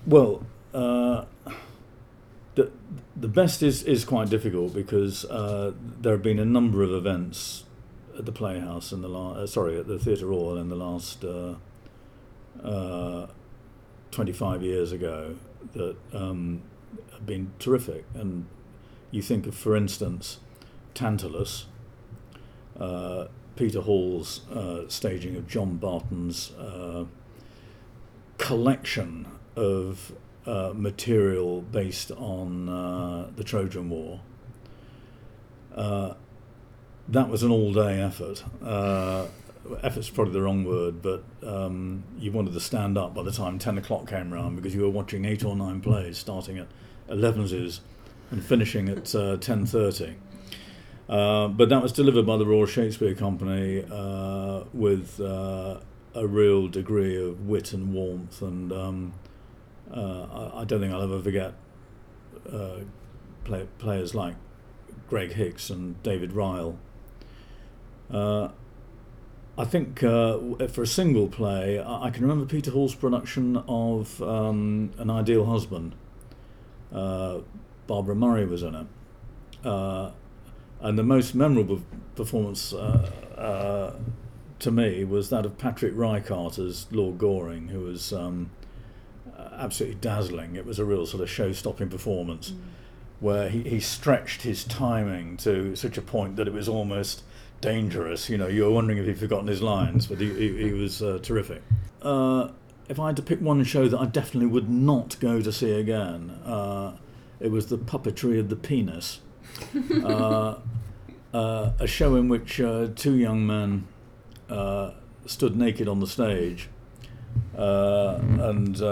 Well, the the best is quite difficult because there have been a number of events at the Playhouse in the at the Theatre Royal in the last 25 years ago that have been terrific. And you think of, for instance, Tantalus, Peter Hall's staging of John Barton's collection of material based on the Trojan War. That was an all-day effort. Effort's probably the wrong word, but you wanted to stand up by the time 10 o'clock came around because you were watching 8 or 9 plays starting at 11s and finishing at 10:30. But that was delivered by the Royal Shakespeare Company with a real degree of wit and warmth, and I don't think I'll ever forget players like Greg Hicks and David Ryle. I think for a single play, I can remember Peter Hall's production of An Ideal Husband. Barbara Murray was in it. And the most memorable performance to me was that of Patrick Reichardt as Lord Goring, who was absolutely dazzling. It was a real sort of show-stopping performance where he stretched his timing to such a point that it was almost dangerous. You know, you were wondering if he'd forgotten his lines, but he was terrific. If I had to pick one show that I definitely would not go to see again, it was The Puppetry of the Penis. A show in which 2 young men stood naked on the stage and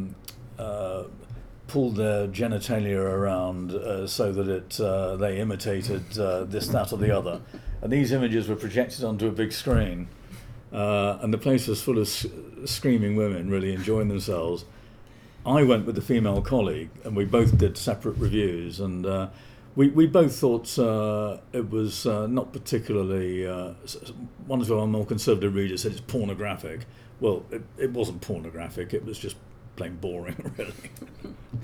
pulled their genitalia around so that they imitated this, that or the other. And these images were projected onto a big screen, and the place was full of screaming women really enjoying themselves. I went with a female colleague, and we both did separate reviews, and we both thought it was not particularly... one of our more conservative readers said it's pornographic. Well, it wasn't pornographic, it was just plain boring, really.